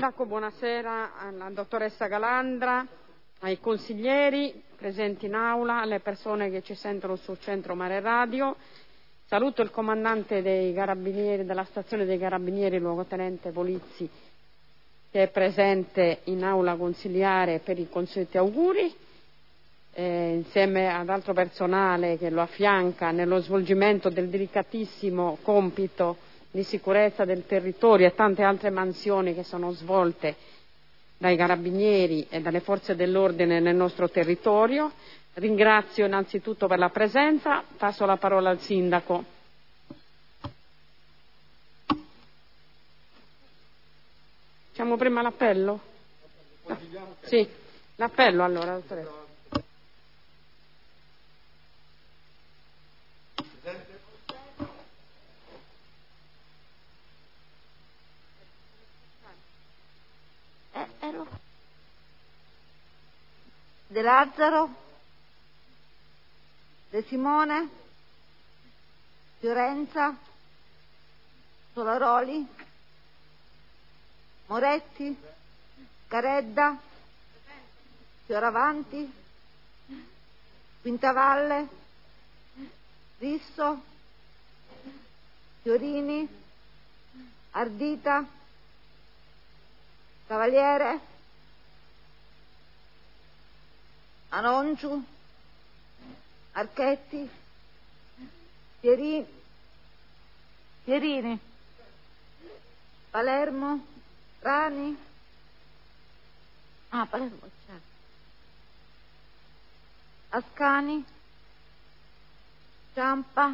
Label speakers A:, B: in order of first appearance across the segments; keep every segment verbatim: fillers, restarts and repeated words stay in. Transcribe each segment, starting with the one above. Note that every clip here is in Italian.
A: Sindaco, buonasera alla dottoressa Galandra, ai consiglieri presenti in aula, alle persone che ci sentono sul Centro Mare Radio. Saluto il comandante dei Carabinieri, della stazione dei Carabinieri, luogotenente Polizzi, che è presente in aula consiliare per i consueti auguri, eh, insieme ad altro personale che lo affianca nello svolgimento del delicatissimo compito di sicurezza del territorio e tante altre mansioni che sono svolte dai Carabinieri e dalle forze dell'ordine nel nostro territorio. Ringrazio innanzitutto per la presenza. Passo la parola al Sindaco. Facciamo prima l'appello? No. Sì, l'appello allora, dottoressa.
B: Eh, ero. De Lazzaro, De Simone, Fiorenza, Solaroli, Moretti, Caredda, Fioravanti, Quintavalle, Risso, Fiorini, Ardita, Cavaliere, Anonciu, Archetti, Pierini, Pierini, Palermo, Rani, ah Palermo c'è, Ascani, Ciampa,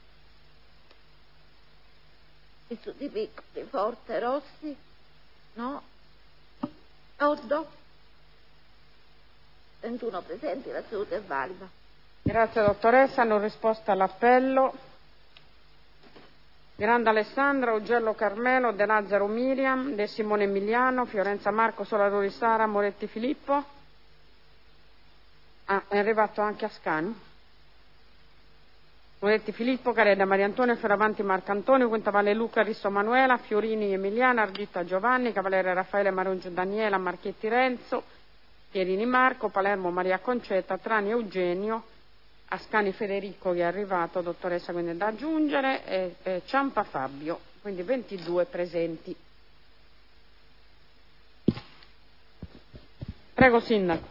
B: i studi piccoli, Forte, Rossi, no, Oddo, ventuno presenti, la seduta è valida.
A: Grazie dottoressa, hanno risposto all'appello Granda Alessandra, Augello Carmelo, De Lazzaro Miriam, De Simone Emiliano, Fiorenza Marco, Solaroli Sara, Moretti Filippo. Ah, è arrivato anche Ascani. Moretti Filippo, Careda Maria Antonio, Fioravanti Marcantonio, Quintavalle Luca, Risso Manuela, Fiorini Emiliana, Ardita Giovanni, Cavaliere Raffaele, Marungio Daniela, Marchetti Renzo, Pierini Marco, Palermo Maria Concetta, Trani Eugenio, Ascani Federico che è arrivato, dottoressa quindi è da aggiungere, e, e Ciampa Fabio, quindi ventidue presenti. Prego Sindaco.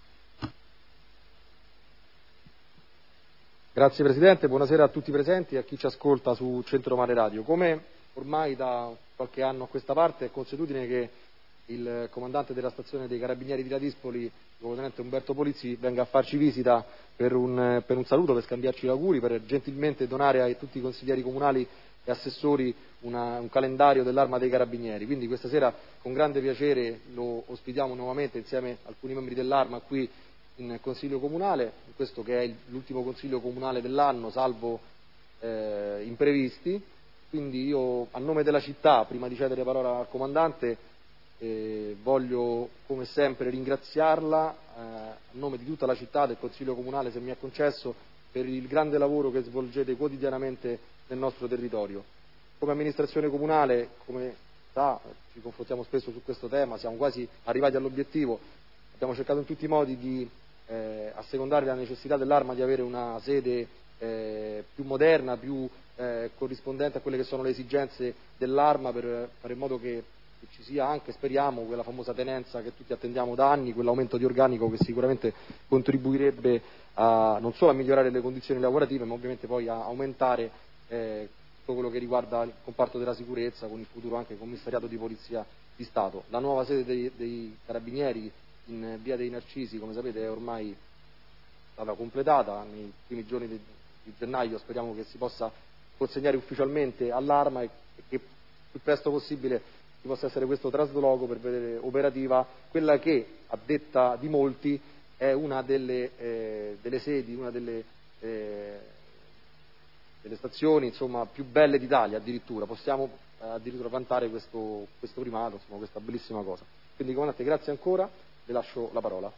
C: Grazie Presidente, buonasera a tutti i presenti e a chi ci ascolta su Centro Mare Radio. Come ormai da qualche anno a questa parte è consuetudine che il comandante della stazione dei Carabinieri di Ladispoli, il luogotenente Umberto Polizzi, venga a farci visita per un, per un saluto, per scambiarci gli auguri, per gentilmente donare a tutti i consiglieri comunali e assessori una, un calendario dell'Arma dei Carabinieri. Quindi questa sera con grande piacere lo ospitiamo nuovamente insieme a alcuni membri dell'Arma qui in Consiglio Comunale, questo che è l'ultimo Consiglio Comunale dell'anno, salvo eh, imprevisti. Quindi io a nome della città, prima di cedere la parola al comandante, eh, voglio come sempre ringraziarla eh, a nome di tutta la città, del Consiglio Comunale, se mi è concesso, per il grande lavoro che svolgete quotidianamente nel nostro territorio. Come amministrazione comunale, come sa, ci confrontiamo spesso su questo tema, siamo quasi arrivati all'obiettivo, abbiamo cercato in tutti i modi di eh, assecondare la necessità dell'Arma di avere una sede eh, più moderna, più eh, corrispondente a quelle che sono le esigenze dell'Arma, per fare in modo che che ci sia anche, speriamo, quella famosa tenenza che tutti attendiamo da anni, quell'aumento di organico che sicuramente contribuirebbe a, non solo a migliorare le condizioni lavorative, ma ovviamente poi a aumentare eh, tutto quello che riguarda il comparto della sicurezza, con il futuro anche commissariato di Polizia di Stato. La nuova sede dei, dei Carabinieri in via dei Narcisi, come sapete, è ormai stata completata, nei primi giorni di, di gennaio speriamo che si possa consegnare ufficialmente all'Arma e, e che più presto possibile ci possa essere questo trasloco per vedere operativa quella che, a detta di molti, è una delle, eh, delle sedi, una delle, eh, delle stazioni insomma, più belle d'Italia addirittura, possiamo eh, addirittura vantare questo, questo primato, insomma, questa bellissima cosa. Quindi comandante, grazie ancora, le lascio la parola.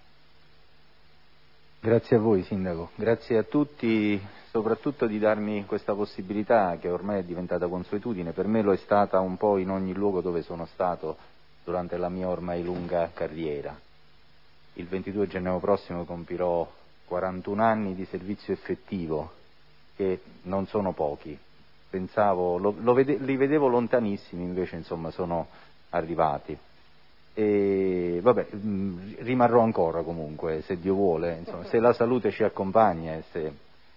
D: Grazie a voi Sindaco, grazie a tutti soprattutto di darmi questa possibilità che ormai è diventata consuetudine, per me lo è stata un po' in ogni luogo dove sono stato, durante la mia ormai lunga carriera. Il ventidue gennaio prossimo compirò quarantuno anni di servizio effettivo, che non sono pochi. Pensavo, lo, lo vede, li vedevo lontanissimi, invece insomma sono arrivati. E vabbè, mh, rimarrò ancora comunque, se Dio vuole, insomma, se la salute ci accompagna e se,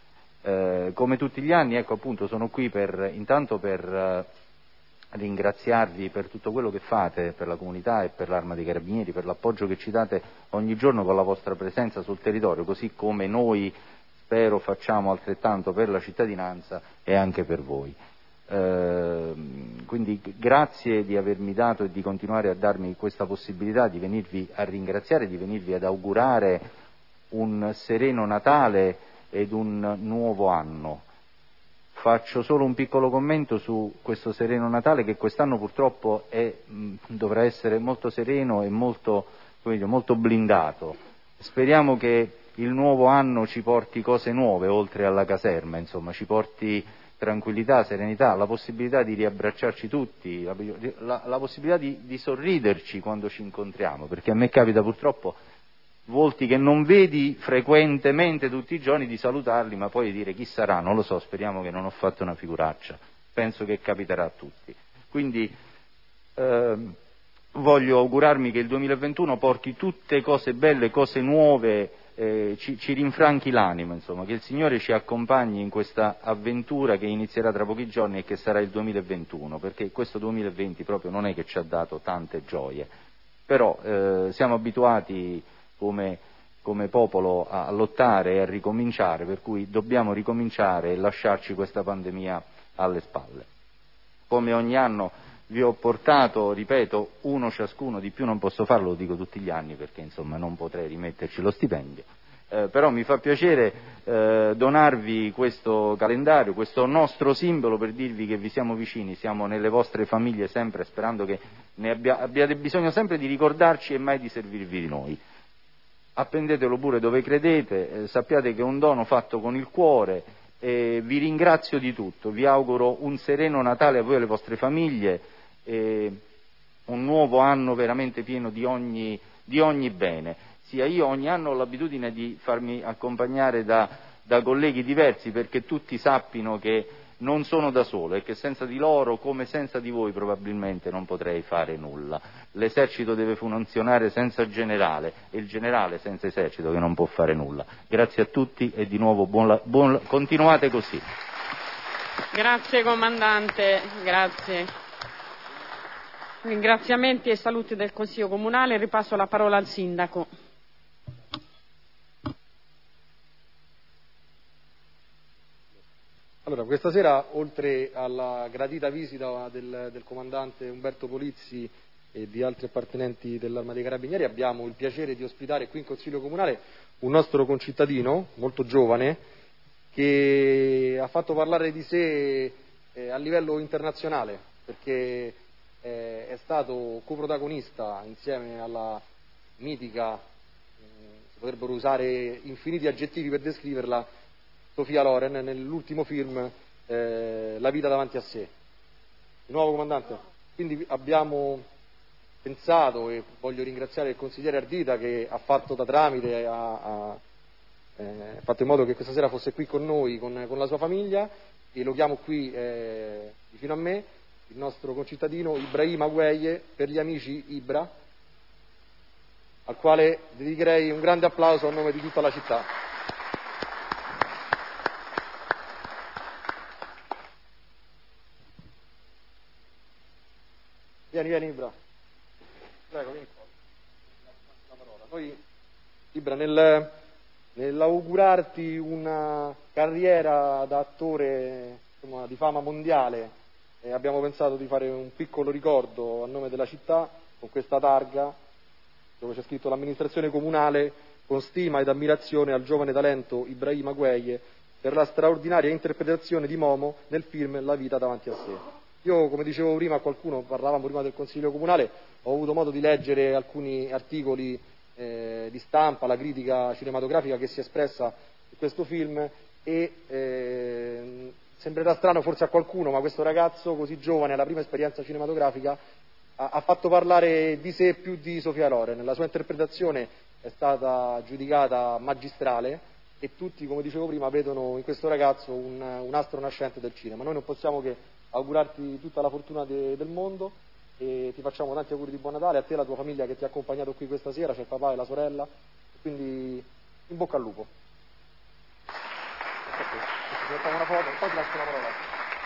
D: eh, come tutti gli anni, ecco appunto sono qui per, intanto per eh, ringraziarvi per tutto quello che fate per la comunità e per l'Arma dei Carabinieri, per l'appoggio che ci date ogni giorno con la vostra presenza sul territorio, così come noi spero facciamo altrettanto per la cittadinanza e anche per voi. Eh, quindi grazie di avermi dato e di continuare a darmi questa possibilità di venirvi a ringraziare, di venirvi ad augurare un sereno Natale ed un nuovo anno. Faccio solo un piccolo commento su questo sereno Natale, che quest'anno purtroppo è, mh, dovrà essere molto sereno e molto, come dire, molto blindato. Speriamo che il nuovo anno ci porti cose nuove oltre alla caserma, insomma, ci porti tranquillità, serenità, la possibilità di riabbracciarci tutti, la, la, la possibilità di, di sorriderci quando ci incontriamo, perché a me capita purtroppo volti che non vedi frequentemente tutti i giorni di salutarli, ma poi dire chi sarà, non lo so, speriamo che non ho fatto una figuraccia, penso che capiterà a tutti. Quindi eh, voglio augurarmi che il duemilaventuno porti tutte cose belle, cose nuove, eh, ci, ci rinfranchi l'anima, insomma, che il Signore ci accompagni in questa avventura che inizierà tra pochi giorni e che sarà il duemilaventuno, perché questo duemilaventi proprio non è che ci ha dato tante gioie, però eh, siamo abituati come, come popolo a lottare e a ricominciare, per cui dobbiamo ricominciare e lasciarci questa pandemia alle spalle. Come ogni anno vi ho portato, ripeto, uno ciascuno, di più non posso farlo, lo dico tutti gli anni perché insomma non potrei rimetterci lo stipendio, eh, però mi fa piacere eh, donarvi questo calendario, questo nostro simbolo, per dirvi che vi siamo vicini, siamo nelle vostre famiglie sempre, sperando che ne abbia, abbiate bisogno sempre di ricordarci e mai di servirvi di noi. Appendetelo pure dove credete, eh, sappiate che è un dono fatto con il cuore, eh, vi ringrazio di tutto, vi auguro un sereno Natale a voi e alle vostre famiglie, eh, un nuovo anno veramente pieno di ogni, di ogni bene. Sia io ogni anno ho l'abitudine di farmi accompagnare da, da colleghi diversi, perché tutti sappino che non sono da solo e che senza di loro, come senza di voi, probabilmente non potrei fare nulla. L'esercito deve funzionare senza generale e il generale senza esercito che non può fare nulla. Grazie a tutti e di nuovo buon, buon, continuate così.
A: Grazie comandante, grazie. Ringraziamenti e saluti del Consiglio Comunale. Ripasso la parola al Sindaco.
C: Allora, questa sera, oltre alla gradita visita del, del comandante Umberto Polizzi e di altri appartenenti dell'Arma dei Carabinieri, abbiamo il piacere di ospitare qui in Consiglio Comunale un nostro concittadino molto giovane che ha fatto parlare di sé eh, a livello internazionale, perché eh, è stato coprotagonista insieme alla mitica, eh, si potrebbero usare infiniti aggettivi per descriverla, Sofia Loren, nell'ultimo film eh, La vita davanti a sé. Di nuovo comandante, quindi abbiamo pensato, e voglio ringraziare il consigliere Ardita che ha fatto da tramite, ha, ha eh, fatto in modo che questa sera fosse qui con noi, con, con la sua famiglia, e lo chiamo qui eh, vicino a me, il nostro concittadino Ibrahim Agueye, per gli amici Ibra, al quale dedicherei un grande applauso a nome di tutta la città. Vieni, vieni Ibra. Prego, vieni qua. La parola. Noi, Ibra, nel, nell'augurarti una carriera da attore, insomma, di fama mondiale, eh, abbiamo pensato di fare un piccolo ricordo a nome della città con questa targa dove c'è scritto: l'amministrazione comunale con stima ed ammirazione al giovane talento Ibrahim Agueye per la straordinaria interpretazione di Momo nel film La vita davanti a sé. Io, come dicevo prima a qualcuno, parlavamo prima del Consiglio Comunale, ho avuto modo di leggere alcuni articoli eh, di stampa, la critica cinematografica che si è espressa su questo film, e eh, sembrerà strano forse a qualcuno, ma questo ragazzo così giovane, alla prima esperienza cinematografica, ha, ha fatto parlare di sé più di Sofia Loren. La sua interpretazione è stata giudicata magistrale e tutti, come dicevo prima, vedono in questo ragazzo un, un astro nascente del cinema. Noi non possiamo che augurarti tutta la fortuna de, del mondo e ti facciamo tanti auguri di buon Natale a te e alla tua famiglia che ti ha accompagnato qui questa sera, c'è il papà e la sorella, quindi in bocca al lupo. Ci facciamo una foto, poi ti lascio una parola.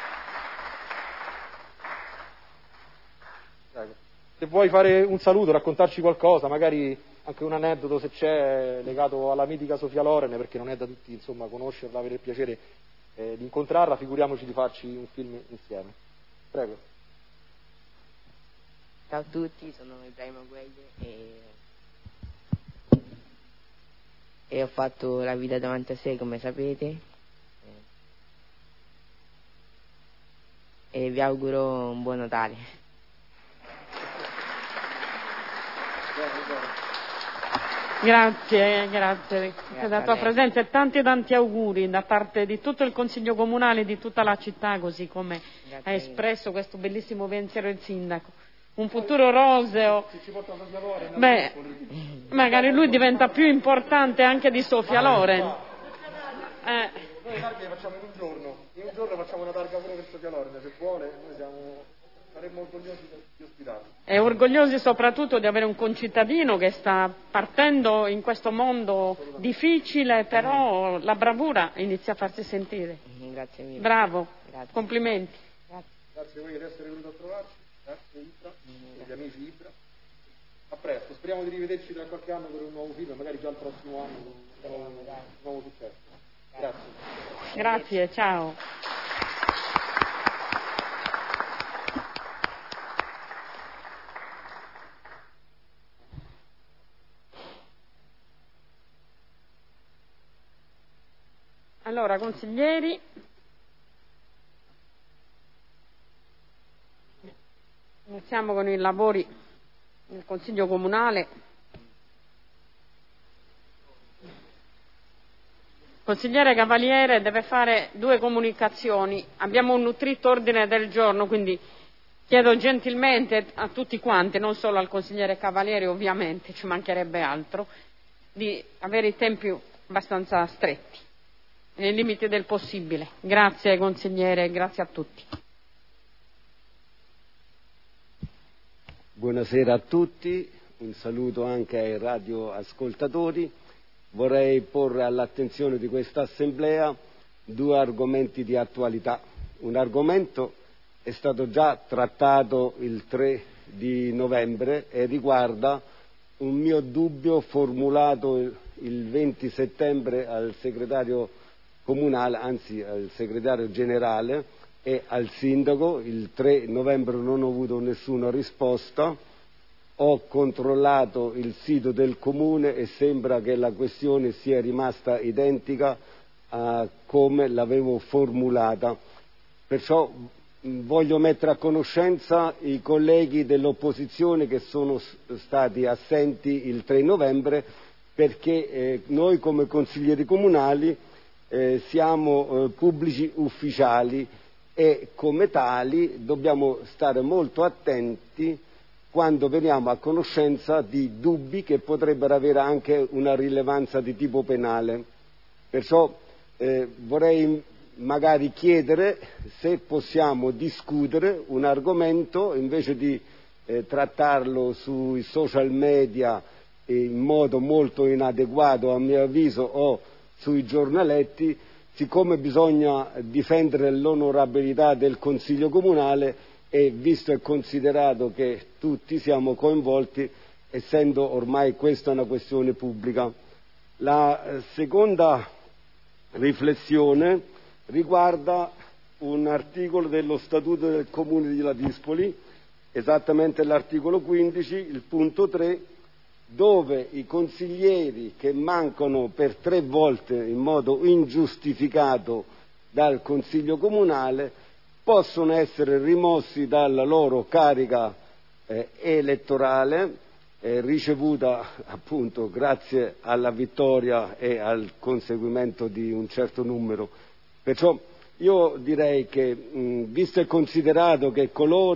C: Prego. Se vuoi fare un saluto, raccontarci qualcosa, magari anche un aneddoto se c'è legato alla mitica Sofia Loren, perché non è da tutti insomma conoscerla, avere il piacere eh, di incontrarla, figuriamoci di farci un film insieme. Prego.
E: Ciao a tutti, sono Ibrahim Agueglie e... e ho fatto La vita davanti a sé, come sapete, e vi auguro un buon Natale.
A: Grazie, grazie per la tua presenza e tanti tanti auguri da parte di tutto il Consiglio Comunale e di tutta la città, così come ha espresso questo bellissimo pensiero il Sindaco. Un futuro roseo. Beh, magari lui diventa più importante anche di Sofia Loren. Eh.
C: Noi le targhe le facciamo in un giorno, in un giorno facciamo una targa pure per Sofia Loren, se vuole, noi siamo... saremmo orgogliosi di ospitarlo.
A: E orgogliosi soprattutto di avere un concittadino che sta partendo in questo mondo difficile, però la bravura inizia a farsi sentire.
E: Grazie mille.
A: Bravo,
E: Grazie.
A: Complimenti.
E: Grazie.
C: Grazie a voi di essere venuti a trovarci, grazie Ibra, gli amici Ibra. A presto, speriamo di rivederci tra qualche anno per un nuovo film, magari già il prossimo anno con un nuovo successo. Grazie.
A: Grazie, ciao. Allora, consiglieri, iniziamo con i lavori del Consiglio Comunale. Il consigliere Cavaliere deve fare due comunicazioni. Abbiamo un nutrito ordine del giorno, quindi chiedo gentilmente a tutti quanti, non solo al consigliere Cavaliere ovviamente, ci mancherebbe altro, di avere i tempi abbastanza stretti, nei limiti del possibile. Grazie consigliere e grazie a tutti.
F: Buonasera a tutti, un saluto anche ai radioascoltatori. Vorrei porre all'attenzione di questa assemblea due argomenti di attualità. Un argomento è stato già trattato il tre di novembre e riguarda un mio dubbio formulato il venti settembre al segretario comunale, anzi al segretario generale e al sindaco. Il tre novembre non ho avuto nessuna risposta. Ho controllato il sito del comune e sembra che la questione sia rimasta identica a come l'avevo formulata. Perciò voglio mettere a conoscenza i colleghi dell'opposizione che sono stati assenti il tre novembre, perché eh, noi come consiglieri comunali eh, siamo eh, pubblici ufficiali e come tali dobbiamo stare molto attenti quando veniamo a conoscenza di dubbi che potrebbero avere anche una rilevanza di tipo penale. Perciò eh, vorrei magari chiedere se possiamo discutere un argomento invece di eh, trattarlo sui social media in modo molto inadeguato a mio avviso o sui giornaletti, siccome bisogna difendere l'onorabilità del Consiglio Comunale e visto e considerato che tutti siamo coinvolti, essendo ormai questa una questione pubblica. La seconda riflessione riguarda un articolo dello Statuto del Comune di Ladispoli, esattamente l'articolo quindici, il punto tre, dove i consiglieri che mancano per tre volte in modo ingiustificato dal Consiglio Comunale possono essere rimossi dalla loro carica eh, elettorale eh, ricevuta appunto grazie alla vittoria e al conseguimento di un certo numero. Perciò io direi che, mh, visto e considerato che coloro,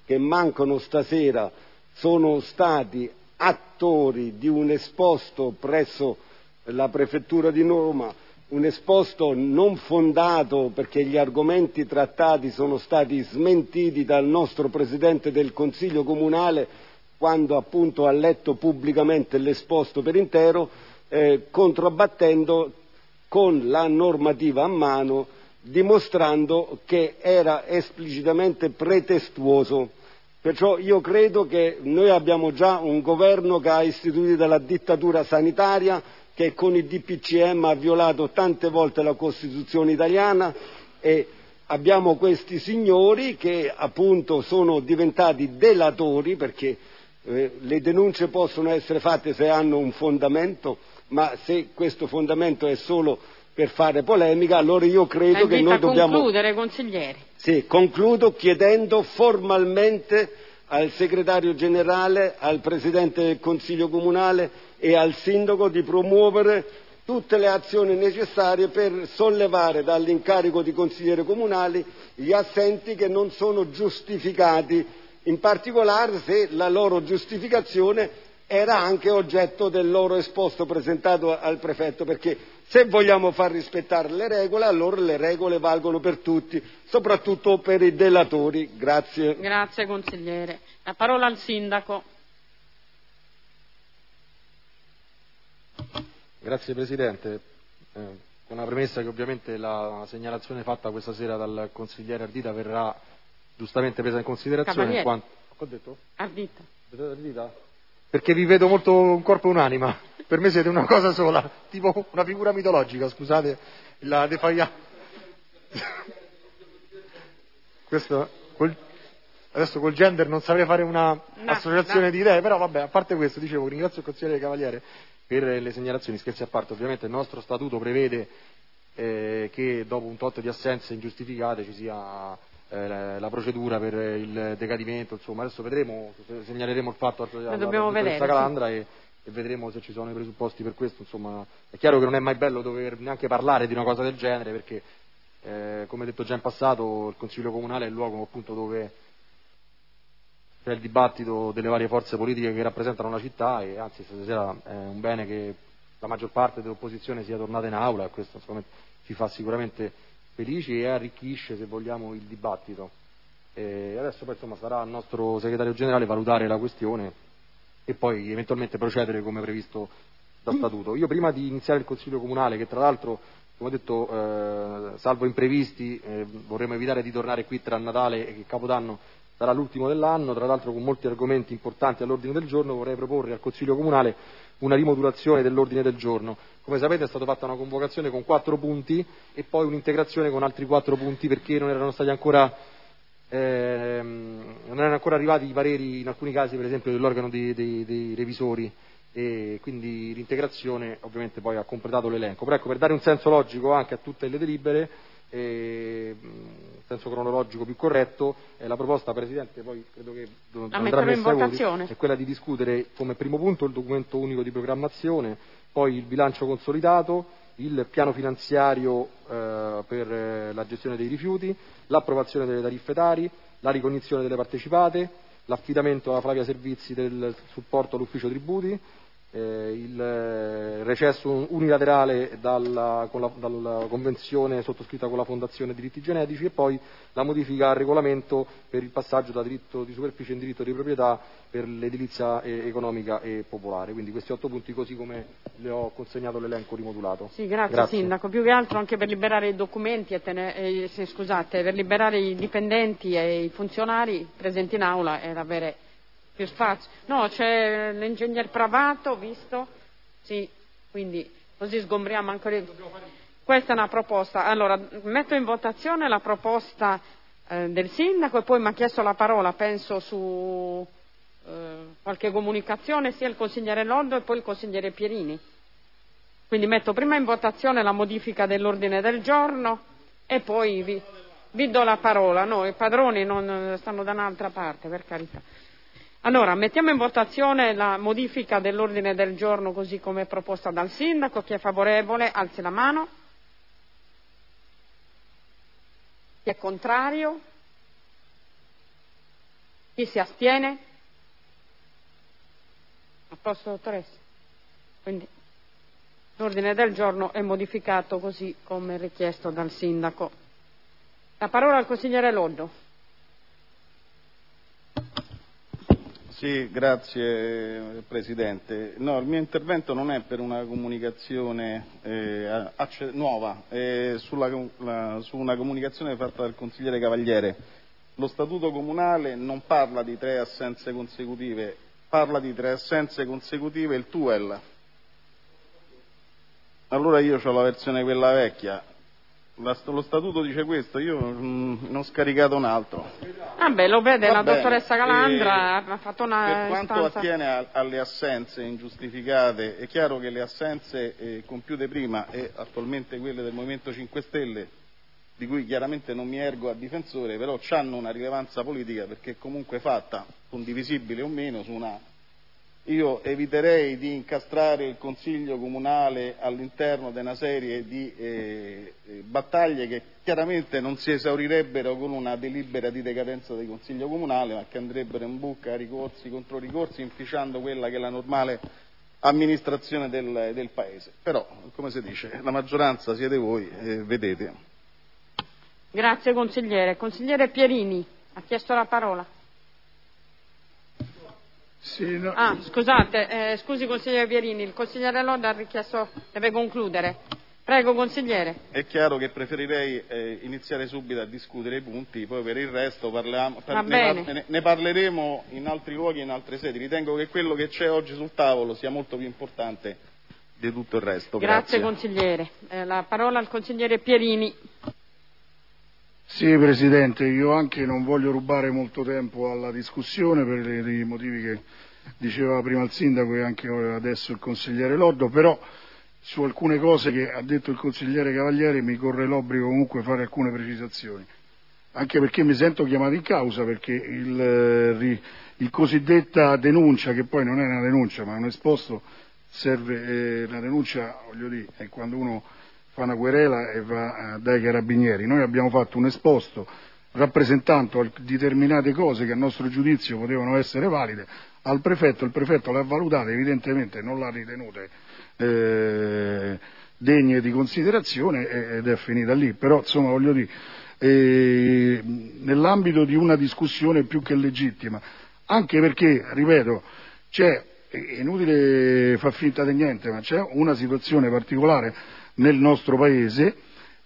F: che mancano stasera sono stati attori di un esposto presso la Prefettura di Roma, un esposto non fondato perché gli argomenti trattati sono stati smentiti dal nostro Presidente del Consiglio Comunale quando appunto ha letto pubblicamente l'esposto per intero, eh, controbattendo con la normativa a mano, dimostrando che era esplicitamente pretestuoso. Perciò io credo che noi abbiamo già un governo che ha istituito la dittatura sanitaria, che con il D P C M ha violato tante volte la Costituzione italiana, e abbiamo questi signori che appunto sono diventati delatori, perché eh, le denunce possono essere fatte se hanno un fondamento, ma se questo fondamento è solo per fare polemica, allora io credo che noi dobbiamo...
A: concludere, consiglieri.
F: Sì, concludo chiedendo formalmente al segretario generale, al Presidente del Consiglio Comunale e al Sindaco di promuovere tutte le azioni necessarie per sollevare dall'incarico di consigliere comunali gli assenti che non sono giustificati, in particolare se la loro giustificazione era anche oggetto del loro esposto presentato al prefetto, perché se vogliamo far rispettare le regole, allora le regole valgono per tutti, soprattutto per i delatori. Grazie.
A: Grazie consigliere. La parola al sindaco.
C: Grazie Presidente. Eh, con la premessa che ovviamente la segnalazione fatta questa sera dal consigliere Ardita verrà giustamente presa in considerazione.
A: Cavaliere.
C: In quanto... Che ho detto?
A: Ardita.
C: Ardita? Perché vi vedo molto un corpo e un'anima. Per me siete una cosa sola, tipo una figura mitologica, scusate la defaia. Questo, col, adesso col gender non saprei fare una no, associazione no. di idee, però vabbè, a parte questo, dicevo, ringrazio il consigliere Cavaliere per le segnalazioni, scherzi a parte, ovviamente il nostro statuto prevede eh, che dopo un tot di assenze ingiustificate ci sia eh, la procedura per il decadimento, insomma, adesso vedremo, segnaleremo il fatto alla dottoressa Calandra sì. e e vedremo se ci sono i presupposti per questo. Insomma, è chiaro che non è mai bello dover neanche parlare di una cosa del genere, perché eh, come detto già in passato il Consiglio Comunale è il luogo appunto dove c'è il dibattito delle varie forze politiche che rappresentano la città, e anzi stasera è un bene che la maggior parte dell'opposizione sia tornata in aula, e questo insomma, ci fa sicuramente felici e arricchisce, se vogliamo, il dibattito. E adesso poi insomma sarà il nostro segretario generale valutare la questione e poi eventualmente procedere come previsto da statuto. Io prima di iniziare il Consiglio Comunale, che tra l'altro, come ho detto, eh, salvo imprevisti, eh, vorremmo evitare di tornare qui tra Natale e Capodanno, sarà l'ultimo dell'anno, tra l'altro con molti argomenti importanti all'ordine del giorno, vorrei proporre al Consiglio Comunale una rimodulazione dell'ordine del giorno. Come sapete è stata fatta una convocazione con quattro punti e poi un'integrazione con altri quattro punti, perché non erano stati ancora Eh, non erano ancora arrivati i pareri in alcuni casi, per esempio dell'organo dei, dei, dei revisori, e quindi l'integrazione ovviamente poi ha completato l'elenco. Però ecco, per dare un senso logico anche a tutte le delibere, eh, un senso cronologico più corretto, eh, la proposta Presidente poi credo che andrà messa ai voti, è quella di discutere come primo punto il documento unico di programmazione, poi il bilancio consolidato, il piano finanziario eh, per eh, la gestione dei rifiuti, l'approvazione delle tariffe tari, la ricognizione delle partecipate, l'affidamento alla Flavia Servizi del supporto all'ufficio tributi, eh, il eh, recesso unilaterale dalla, con la, dalla convenzione sottoscritta con la Fondazione Diritti Genetici, e poi la modifica al regolamento per il passaggio da diritto di superficie in diritto di proprietà per l'edilizia economica e popolare. Quindi questi otto punti così come le ho consegnato l'elenco rimodulato.
A: Sì, grazie,
C: grazie
A: Sindaco. Più che altro anche per liberare i documenti e tene, eh, sì, scusate, per liberare i dipendenti e i funzionari presenti in aula ed avere più spazio. No, c'è l'ingegner Pravato, visto? Sì, quindi così sgombriamo ancora. Questa è una proposta. Allora, metto in votazione la proposta eh, del Sindaco, e poi mi ha chiesto la parola, penso, su eh, qualche comunicazione, sia il consigliere Loddo e poi il consigliere Pierini. Quindi metto prima in votazione la modifica dell'ordine del giorno e poi vi, vi do la parola. No, i padroni non stanno da un'altra parte, per carità. Allora, mettiamo in votazione la modifica dell'ordine del giorno così come proposta dal Sindaco. Chi è favorevole alzi la mano. Chi è contrario? Chi si astiene? A posto, dottoressa? Quindi l'ordine del giorno è modificato così come richiesto dal sindaco. La parola al consigliere Loddo.
G: Sì, grazie Presidente. No, il mio intervento non è per una comunicazione eh, nuova, è sulla, la, su una comunicazione fatta dal consigliere Cavaliere. Lo statuto comunale non parla di tre assenze consecutive, parla di tre assenze consecutive il T U E L. Allora io ho la versione quella vecchia. Lo statuto dice questo, io mh, ne ho scaricato un altro.
A: Ah beh, lo vede,
G: Va
A: la
G: bene.
A: dottoressa Calandra
G: E
A: ha fatto una
G: per quanto
A: istanza...
G: attiene a, alle assenze ingiustificate, è chiaro che le assenze eh, compiute prima e attualmente quelle del Movimento cinque Stelle, di cui chiaramente non mi ergo a difensore, però hanno una rilevanza politica perché è comunque fatta, condivisibile o meno, su una... Io eviterei di incastrare il Consiglio Comunale all'interno di una serie di eh, battaglie che chiaramente non si esaurirebbero con una delibera di decadenza del Consiglio Comunale, ma che andrebbero in buca a ricorsi contro ricorsi, inficiando quella che è la normale amministrazione del, del Paese. Però, come si dice, la maggioranza siete voi, eh, vedete.
A: Grazie consigliere. Consigliere Pierini ha chiesto la parola.
H: Sì, no.
A: Ah, scusate, eh, scusi consigliere Pierini, il consigliere Loddo ha richiesto, deve concludere. Prego consigliere.
G: È chiaro che preferirei eh, iniziare subito a discutere i punti, poi per il resto parliamo,
A: Va
G: ne,
A: bene.
G: ne, ne parleremo in altri luoghi e in altre sedi. Ritengo che quello che c'è oggi sul tavolo sia molto più importante di tutto il resto.
A: Grazie,
G: Grazie.
A: consigliere. Eh, la parola al consigliere Pierini.
H: Sì, Presidente, io anche non voglio rubare molto tempo alla discussione per i motivi che diceva prima il Sindaco e anche adesso il consigliere Loddo, però su alcune cose che ha detto il consigliere Cavaliere mi corre l'obbligo comunque fare alcune precisazioni, anche perché mi sento chiamato in causa, perché il, il cosiddetta denuncia, che poi non è una denuncia ma è un esposto, serve, eh, la denuncia, voglio dire, è quando uno fa una querela e va dai carabinieri. Noi abbiamo fatto un esposto rappresentando determinate cose che a nostro giudizio potevano essere valide al prefetto, il prefetto le ha valutate, evidentemente non l'ha ritenute eh, degne di considerazione ed è finita lì, però insomma voglio dire, eh, nell'ambito di una discussione più che legittima, anche perché, ripeto, c'è, è inutile far finta di niente, ma c'è una situazione particolare nel nostro Paese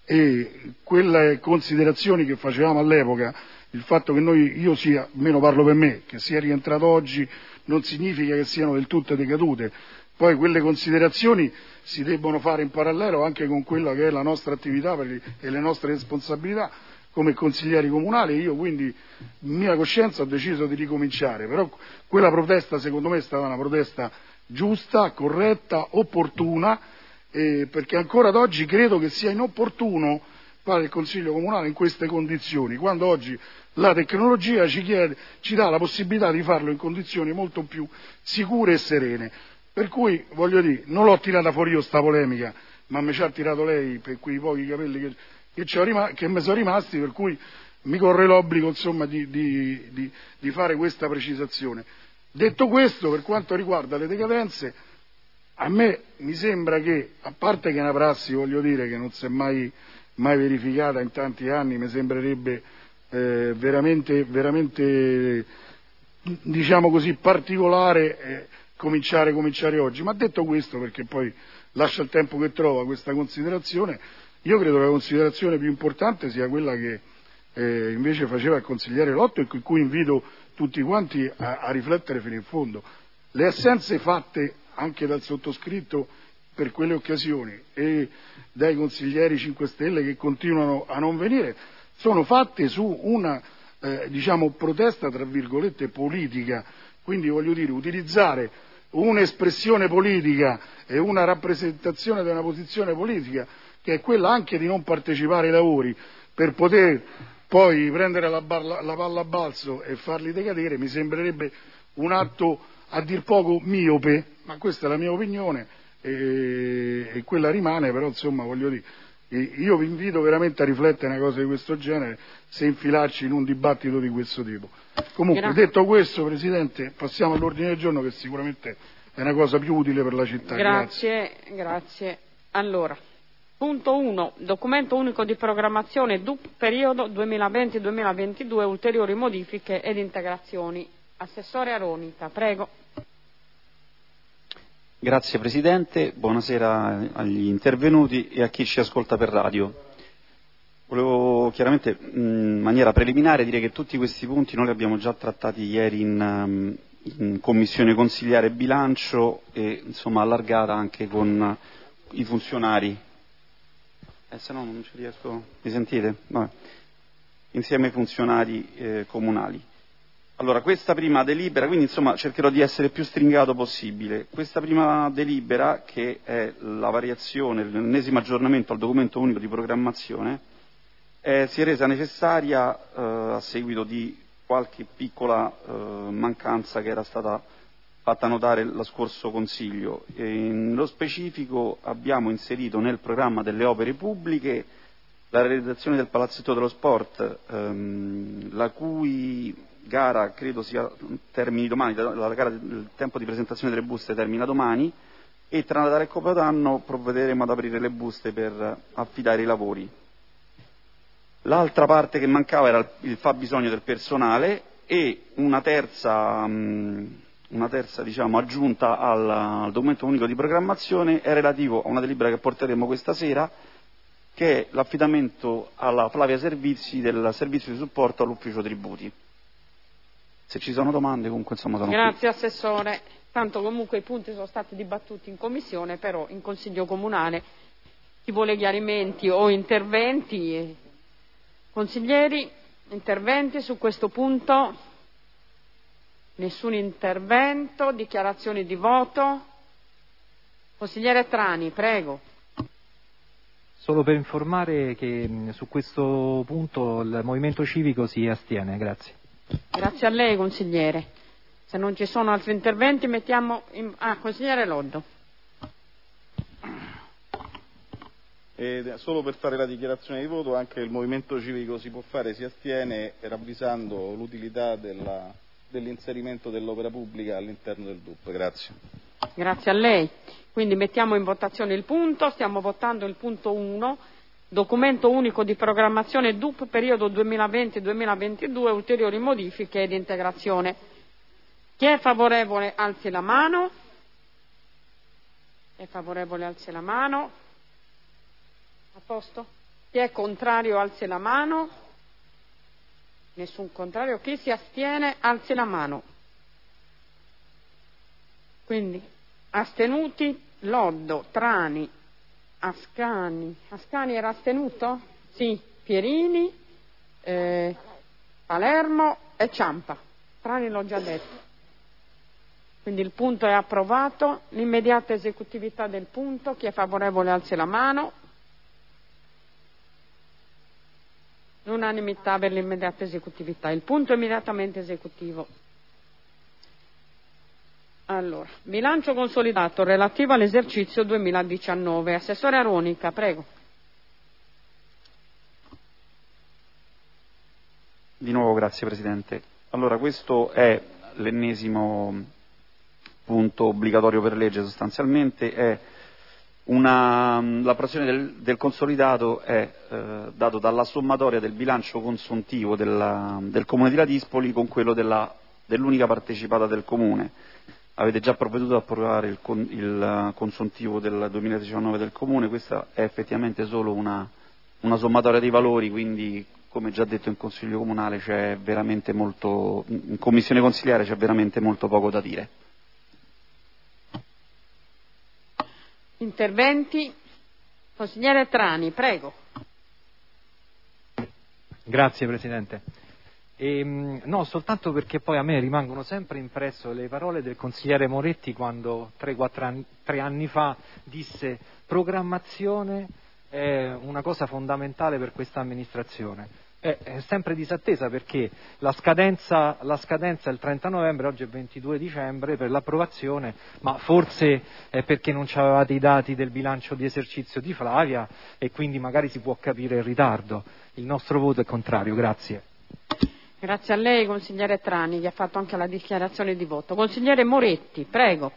H: e quelle considerazioni che facevamo all'epoca, il fatto che noi, io sia, almeno parlo per me, che sia rientrato oggi non significa che siano del tutto decadute, poi quelle considerazioni si debbono fare in parallelo anche con quella che è la nostra attività e le nostre responsabilità come consiglieri comunali. Io quindi, in mia coscienza, ho deciso di ricominciare, però quella protesta secondo me è stata una protesta giusta, corretta, opportuna, Eh, perché ancora ad oggi credo che sia inopportuno fare il Consiglio Comunale in queste condizioni, quando oggi la tecnologia ci, chiede, ci dà la possibilità di farlo in condizioni molto più sicure e serene. Per cui, voglio dire, non l'ho tirata fuori io sta polemica, ma mi ci ha tirato lei per quei pochi capelli che, che, ci ho rima- che mi sono rimasti, per cui mi corre l'obbligo insomma di, di, di, di fare questa precisazione. Detto questo, per quanto riguarda le decadenze, a me mi sembra che, a parte che è una prassi, voglio dire, che non si è mai, mai verificata in tanti anni, mi sembrerebbe eh, veramente, veramente, diciamo così, particolare eh, cominciare, cominciare oggi. Ma detto questo, perché poi lascia il tempo che trova questa considerazione, io credo che la considerazione più importante sia quella che eh, invece faceva il consigliere Lotto e con cui invito tutti quanti a, a riflettere fino in fondo. Le assenze fatte anche dal sottoscritto per quelle occasioni e dai consiglieri cinque Stelle che continuano a non venire, sono fatte su una eh, diciamo protesta tra virgolette politica, quindi voglio dire utilizzare un'espressione politica e una rappresentazione di una posizione politica che è quella anche di non partecipare ai lavori per poter poi prendere la, barla, la palla a balzo e farli decadere, mi sembrerebbe un atto a dir poco miope, ma questa è la mia opinione e, e quella rimane, però insomma voglio dire, Io vi invito veramente a riflettere una cosa di questo genere, se infilarci in un dibattito di questo tipo. Comunque,
A: Grazie.
H: detto questo, Presidente, passiamo all'ordine del giorno, che sicuramente è una cosa più utile per la città.
A: Grazie, grazie. grazie. Allora, punto uno, documento unico di programmazione D U P periodo duemilaventi duemilaventidue, ulteriori modifiche ed integrazioni. Assessore Aronica, prego.
I: Grazie Presidente, buonasera agli intervenuti e a chi ci ascolta per radio. Volevo chiaramente in maniera preliminare dire che tutti questi punti noi li abbiamo già trattati ieri in, in Commissione Consigliare Bilancio e insomma allargata anche con i funzionari. Eh, se no non ci riesco, mi sentite? Vabbè. Insieme ai funzionari eh, comunali. Allora, questa prima delibera, quindi insomma cercherò di essere il più stringato possibile. Questa prima delibera, che è la variazione, l'ennesimo aggiornamento al documento unico di programmazione, eh, si è resa necessaria eh, a seguito di qualche piccola eh, mancanza che era stata fatta notare lo scorso Consiglio. E nello specifico abbiamo inserito nel programma delle opere pubbliche la realizzazione del Palazzetto dello Sport, ehm, la cui gara credo sia termini domani, la gara del tempo di presentazione delle buste termina domani e tra Natale e Capodanno provvederemo ad aprire le buste per affidare i lavori. L'altra parte che mancava era il fabbisogno del personale e una terza, una terza diciamo, aggiunta al, al documento unico di programmazione è relativo a una delibera che porteremo questa sera, che è l'affidamento alla Flavia Servizi del servizio di supporto all'ufficio tributi. Se ci sono domande, comunque insomma sono
A: Grazie qui. Assessore. Tanto comunque i punti sono stati dibattuti in commissione, però in Consiglio Comunale chi vuole chiarimenti o interventi, consiglieri, interventi su questo punto? Nessun intervento, dichiarazioni di voto. Consigliere Trani, prego.
J: Solo per informare che su questo punto il Movimento Civico si astiene, grazie.
A: Grazie a lei, consigliere. Se non ci sono altri interventi mettiamo... In... Ah, consigliere Loddo.
G: E solo per fare la dichiarazione di voto, anche il Movimento Civico si può fare, si astiene, ravvisando l'utilità della, dell'inserimento dell'opera pubblica all'interno del D U P. Grazie.
A: Grazie a lei. Quindi mettiamo in votazione il punto, stiamo votando il punto uno. Documento unico di programmazione D U P periodo duemilaventi duemilaventidue, ulteriori modifiche ed integrazione. Chi è favorevole alzi la mano. Chi è favorevole alzi la mano. A posto? Chi è contrario alzi la mano. Nessun contrario. Chi si astiene alzi la mano. Quindi astenuti Loddo, Trani, Ascani. Ascani era astenuto? Sì. Pierini, eh, Palermo e Ciampa. Trani l'ho già detto. Quindi il punto è approvato. L'immediata esecutività del punto. Chi è favorevole alzi la mano. L'unanimità per l'immediata esecutività. Il punto è immediatamente esecutivo. Allora, bilancio consolidato relativo all'esercizio duemiladiciannove. Assessore Aronica, prego.
I: Di nuovo grazie Presidente. Allora, questo è l'ennesimo punto obbligatorio per legge sostanzialmente, è una, l'approvazione del, del consolidato è eh, dato dalla sommatoria del bilancio consuntivo della, del Comune di Ladispoli con quello della, dell'unica partecipata del Comune. Avete già provveduto ad approvare il, il consuntivo del duemiladiciannove del Comune, questa è effettivamente solo una, una sommatoria dei valori, quindi come già detto in Consiglio Comunale c'è veramente molto, in Commissione Consigliare c'è veramente molto poco da dire.
A: Interventi? Consigliere Trani, prego.
J: Grazie Presidente. E, no, soltanto perché poi a me rimangono sempre impresso le parole del consigliere Moretti quando tre quattro anni, tre anni fa disse programmazione è una cosa fondamentale per questa amministrazione. è, è sempre disattesa, perché la scadenza, la scadenza è il trenta novembre, oggi è ventidue dicembre per l'approvazione, ma forse è perché non avevate i dati del bilancio di esercizio di Flavia e quindi magari si può capire il ritardo. Il nostro voto è contrario, grazie.
A: Grazie a lei, consigliere Trani, che ha fatto anche la dichiarazione di voto. Consigliere Moretti, prego.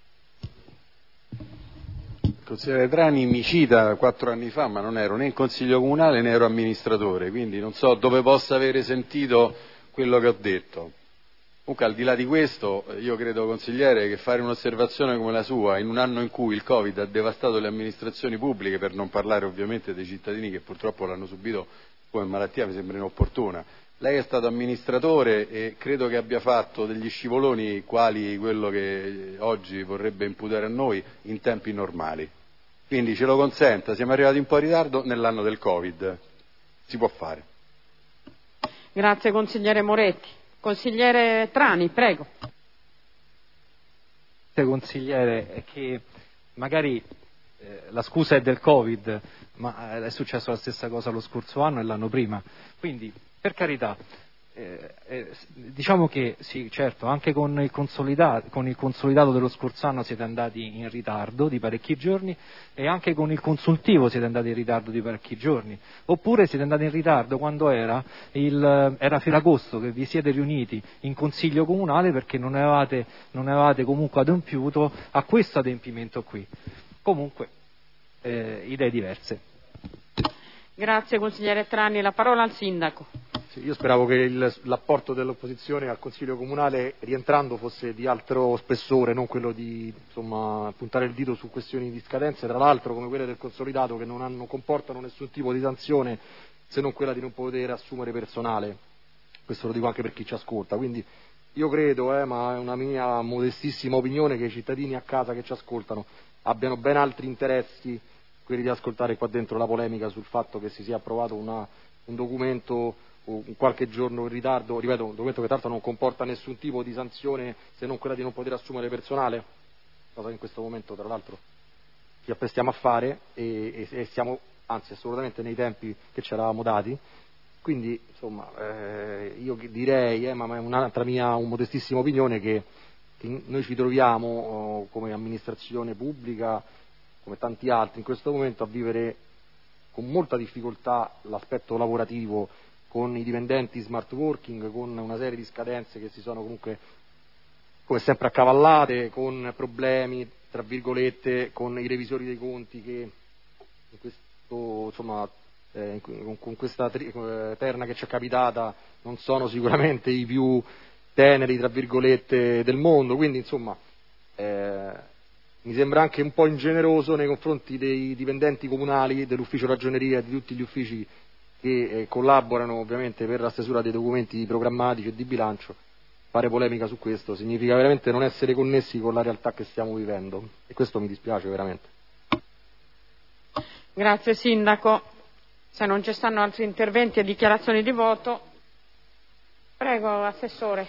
K: Il consigliere Trani mi cita quattro anni fa, ma non ero né in consiglio comunale né ero amministratore, quindi non so dove possa avere sentito quello che ho detto. Comunque, al di là di questo, io credo, consigliere, che fare un'osservazione come la sua in un anno in cui il Covid ha devastato le amministrazioni pubbliche, per non parlare ovviamente dei cittadini che purtroppo l'hanno subito come malattia, mi sembra inopportuna. Lei è stato amministratore e credo che abbia fatto degli scivoloni quali quello che oggi vorrebbe imputare a noi in tempi normali. Quindi ce lo consenta, siamo arrivati un po' in ritardo nell'anno del Covid. Si può fare.
A: Grazie consigliere Moretti. Consigliere Trani, prego.
J: Consigliere, è che magari eh, la scusa è del Covid, ma è successo la stessa cosa lo scorso anno e l'anno prima. Quindi, per carità, eh, eh, diciamo che sì, certo, anche con il, consolidato, con il consolidato dello scorso anno siete andati in ritardo di parecchi giorni e anche con il consultivo siete andati in ritardo di parecchi giorni, oppure siete andati in ritardo quando era, il, era Ferragosto che vi siete riuniti in consiglio comunale perché non avevate, non avevate comunque adempiuto a questo adempimento qui. Comunque, eh, idee diverse.
A: Grazie consigliere Trani, la parola al sindaco.
C: Sì, io speravo che il, l'apporto dell'opposizione al Consiglio Comunale, rientrando, fosse di altro spessore, non quello di insomma, puntare il dito su questioni di scadenze, tra l'altro come quelle del consolidato, che non hanno, comportano nessun tipo di sanzione se non quella di non poter assumere personale. Questo lo dico anche per chi ci ascolta. Quindi io credo, eh, ma è una mia modestissima opinione, che i cittadini a casa che ci ascoltano abbiano ben altri interessi, quelli di ascoltare qua dentro la polemica sul fatto che si sia approvato una, un documento un qualche giorno in ritardo, ripeto, un documento che tra l'altro non comporta nessun tipo di sanzione se non quella di non poter assumere personale, cosa che in questo momento tra l'altro ci apprestiamo a fare e, e, e siamo anzi assolutamente nei tempi che ci eravamo dati. Quindi insomma eh, io direi, eh, ma è un'altra mia un modestissima opinione, che, che noi ci troviamo oh, come amministrazione pubblica, come tanti altri in questo momento, a vivere con molta difficoltà l'aspetto lavorativo, con i dipendenti smart working, con una serie di scadenze che si sono comunque come sempre accavallate, con problemi tra virgolette con i revisori dei conti che in questo, insomma, eh, con, con questa tri, eh, terna che ci è capitata non sono sicuramente i più teneri tra virgolette del mondo, quindi insomma eh, mi sembra anche un po' ingeneroso nei confronti dei dipendenti comunali, dell'ufficio ragioneria e di tutti gli uffici che eh, collaborano ovviamente per la stesura dei documenti programmatici e di bilancio. Fare polemica su questo significa veramente non essere connessi con la realtà che stiamo vivendo e questo mi dispiace veramente.
A: Grazie Sindaco. Se non ci stanno altri interventi e dichiarazioni di voto, prego Assessore.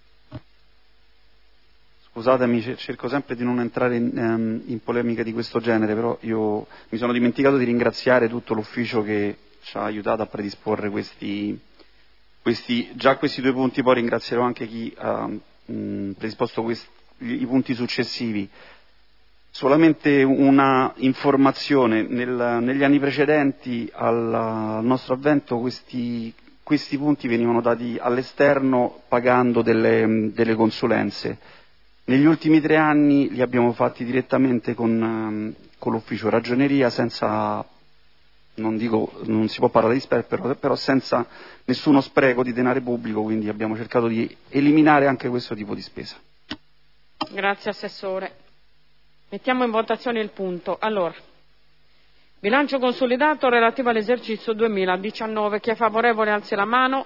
I: Scusatemi, cerco sempre di non entrare in, um, in polemiche di questo genere, però io mi sono dimenticato di ringraziare tutto l'ufficio che ci ha aiutato a predisporre questi, questi già questi due punti, poi ringrazierò anche chi ha mh, predisposto questi, i punti successivi. Solamente una informazione, Nel, negli anni precedenti al, al nostro avvento questi, questi punti venivano dati all'esterno pagando delle, delle consulenze. Negli ultimi tre anni li abbiamo fatti direttamente con, con l'ufficio ragioneria, senza, non dico, non si può parlare di spreco, però, però senza nessuno spreco di denaro pubblico, quindi abbiamo cercato di eliminare anche questo tipo di spesa.
A: Grazie Assessore. Mettiamo in votazione il punto. Allora, bilancio consolidato relativo all'esercizio duemiladiciannove. Chi è favorevole alzi la mano.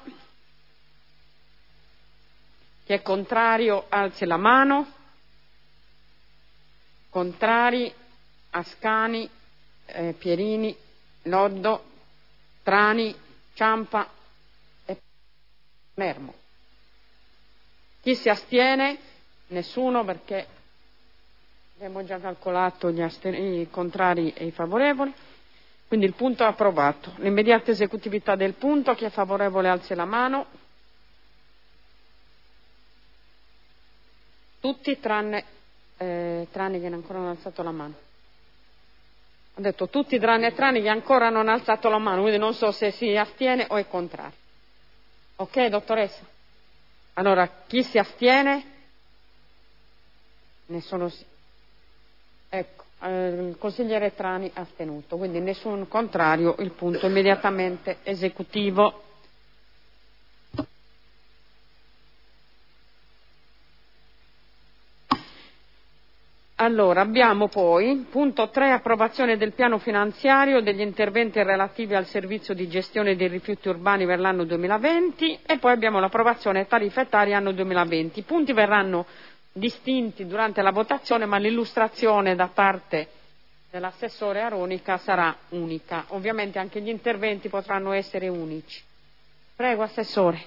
A: Chi è contrario alzi la mano. Contrari Ascani, eh, Pierini, Loddo, Trani, Ciampa e Mermo. Chi si astiene? Nessuno, perché abbiamo già calcolato gli asten- i contrari e i favorevoli. Quindi il punto è approvato. L'immediata esecutività del punto, chi è favorevole alzi la mano. Tutti tranne, eh, tranne che ancora non hanno alzato la mano. Ho detto tutti tranne tranne che ancora non hanno alzato la mano, quindi non so se si astiene o è contrario. Ok, dottoressa? Allora, chi si astiene? Nessuno si... Ecco. Il consigliere Trani ha astenuto, quindi nessun contrario, il punto immediatamente esecutivo. Allora, abbiamo poi, punto tre, approvazione del piano finanziario degli interventi relativi al servizio di gestione dei rifiuti urbani per l'anno duemilaventi e poi abbiamo l'approvazione tariffetaria anno duemilaventi. I punti verranno distinti durante la votazione, ma l'illustrazione da parte dell'assessore Aronica sarà unica. Ovviamente anche gli interventi potranno essere unici. Prego, assessore.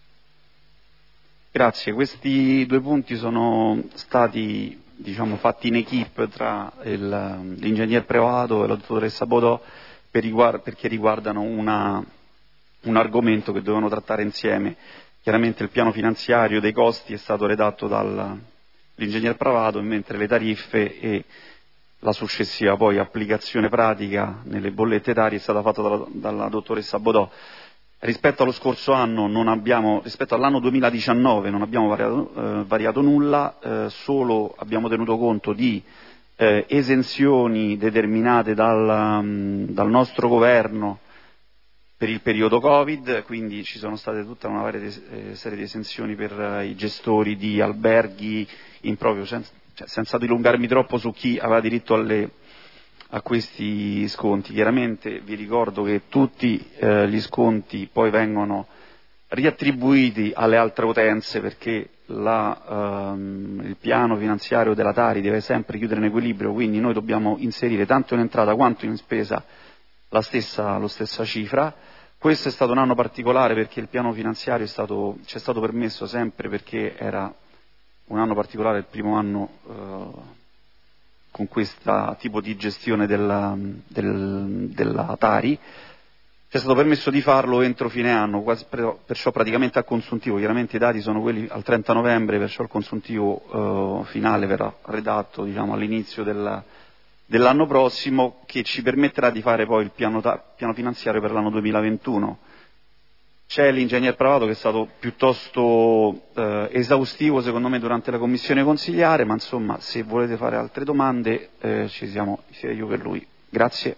I: Grazie. Questi due punti sono stati, diciamo, fatti in equipe tra il, l'ingegner Prevato e la dottoressa Bodò per riguard- perché riguardano una, un argomento che dovevano trattare insieme. Chiaramente il piano finanziario dei costi è stato redatto dall'ingegner Prevato, mentre le tariffe e la successiva poi applicazione pratica nelle bollette tarie è stata fatta dalla, dalla dottoressa Bodò. Rispetto allo scorso anno non abbiamo, rispetto all'anno duemiladiciannove non abbiamo variato, eh, variato nulla, eh, solo abbiamo tenuto conto di eh, esenzioni determinate dal, um, dal nostro governo per il periodo Covid, quindi ci sono state tutta una varia eh, serie di esenzioni per eh, i gestori di alberghi in proprio, senza, cioè, senza dilungarmi troppo su chi aveva diritto alle, a questi sconti. Chiaramente vi ricordo che tutti eh, gli sconti poi vengono riattribuiti alle altre utenze perché la, ehm, il piano finanziario della Tari deve sempre chiudere in equilibrio, quindi noi dobbiamo inserire tanto in entrata quanto in spesa la stessa, la stessa cifra. Questo è stato un anno particolare perché il piano finanziario è stato, ci è stato permesso sempre perché era un anno particolare, il primo anno eh, con questo tipo di gestione della, del, della Tari, ci è stato permesso di farlo entro fine anno, quasi, perciò praticamente a consuntivo. Chiaramente i dati sono quelli al trenta novembre, perciò il consuntivo eh, finale verrà redatto, diciamo, all'inizio della, dell'anno prossimo, che ci permetterà di fare poi il piano, piano finanziario per l'anno duemilaventuno. C'è l'ingegner Prevato che è stato piuttosto eh, esaustivo secondo me durante la commissione consigliare, ma insomma se volete fare altre domande eh, ci siamo sia io che lui. Grazie.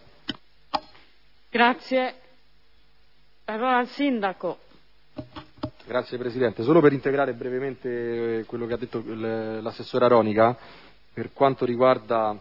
A: Grazie. Allora al sindaco.
C: Grazie Presidente. Solo per integrare brevemente quello che ha detto l'assessore Aronica, per quanto riguarda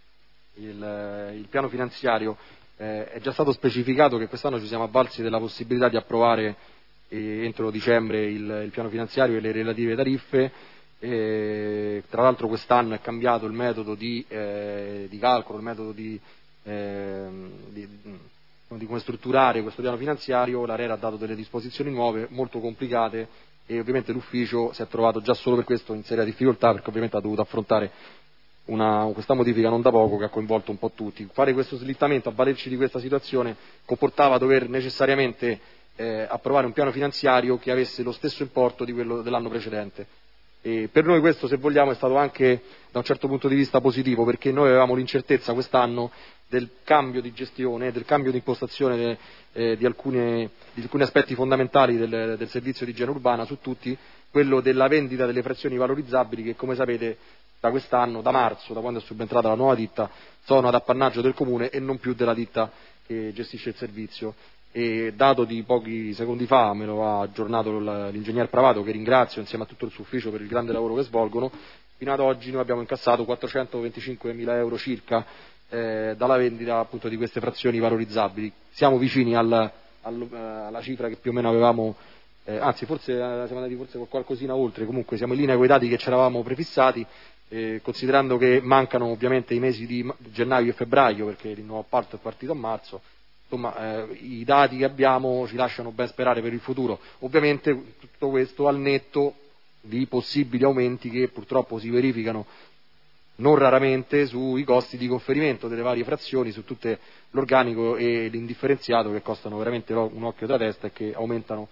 C: il, il piano finanziario, Eh, è già stato specificato che quest'anno ci siamo avvalsi della possibilità di approvare eh, entro dicembre il, il piano finanziario e le relative tariffe. Eh, tra l'altro quest'anno è cambiato il metodo di, eh, di calcolo, il metodo di, eh, di, di come strutturare questo piano finanziario. L'ARERA ha dato delle disposizioni nuove molto complicate e ovviamente l'ufficio si è trovato già solo per questo in seria difficoltà, perché ovviamente ha dovuto affrontare Una, questa modifica non da poco che ha coinvolto un po' tutti. Fare questo slittamento, avvalerci di questa situazione, comportava dover necessariamente eh, approvare un piano finanziario che avesse lo stesso importo di quello dell'anno precedente. E per noi questo, se vogliamo, è stato anche da un certo punto di vista positivo, perché noi avevamo l'incertezza quest'anno del cambio di gestione, del cambio di impostazione de, eh, di, alcune, di alcuni aspetti fondamentali del, del servizio di igiene urbana, su tutti quello della vendita delle frazioni valorizzabili che, come sapete, da quest'anno, da marzo, da quando è subentrata la nuova ditta, sono ad appannaggio del comune e non più della ditta che gestisce il servizio. E dato di pochi secondi fa, me lo ha aggiornato l'ingegner Prevato, che ringrazio insieme a tutto il suo ufficio per il grande lavoro che svolgono, fino ad oggi noi abbiamo incassato quattrocentoventicinquemila euro circa eh, dalla vendita appunto di queste frazioni valorizzabili. Siamo vicini al, al, alla cifra che più o meno avevamo, eh, anzi forse eh, siamo andati forse qualcosina oltre, comunque siamo in linea con i dati che ci eravamo prefissati. Eh, considerando che mancano ovviamente i mesi di gennaio e febbraio, perché il nuovo appalto è partito a marzo, insomma eh, i dati che abbiamo ci lasciano ben sperare per il futuro. Ovviamente tutto questo al netto di possibili aumenti che purtroppo si verificano non raramente sui costi di conferimento delle varie frazioni, su tutto l'organico e l'indifferenziato, che costano veramente un occhio da testa e che aumentano